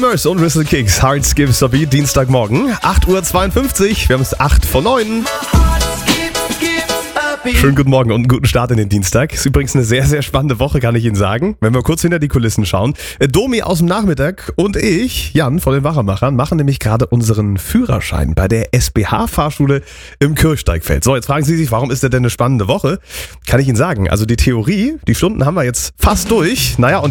Murs und Rissel Kicks, Hearts Gives a Beat, Dienstagmorgen, 8:52 Uhr, wir haben es 8 vor 9. Schönen guten Morgen und einen guten Start in den Dienstag. Ist übrigens eine sehr, sehr spannende Woche, kann ich Ihnen sagen. Wenn wir kurz hinter die Kulissen schauen. Domi aus dem Nachmittag und ich, Jan von den Wachermachern, machen nämlich gerade unseren Führerschein bei der SBH-Fahrschule im Kirchsteigfeld. So, jetzt fragen Sie sich, warum ist das denn eine spannende Woche? Kann ich Ihnen sagen. Also die Theorie, die Stunden haben wir jetzt fast durch. Naja, und